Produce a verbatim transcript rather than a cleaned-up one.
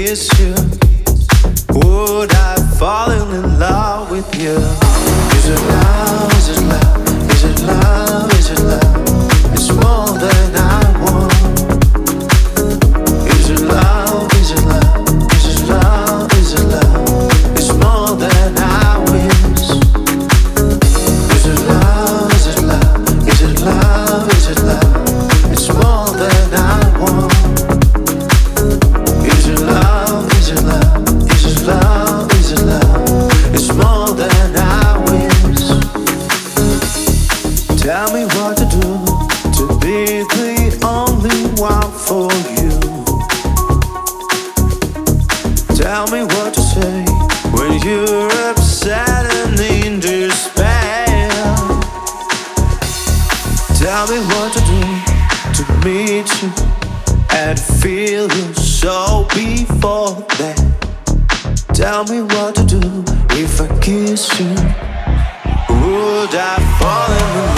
kiss you? Would I fall in love with you? Is it love? Is it love? Is it love? Is it love? It's more than I want. Is it love? Is it love? Is it love? Is it love? It's more than I wish. Is it love? Is it love? Is it love? Is it love? It's more than I want. Is it love? Is it love? Is it love? Is it love? It's more than I wish. Tell me what to do to be the only one for you. Tell me what to say when you're upset and in despair. Tell me what to do to meet you and feel your soul before that. Tell me what to do if I kiss you. Would I fall in love?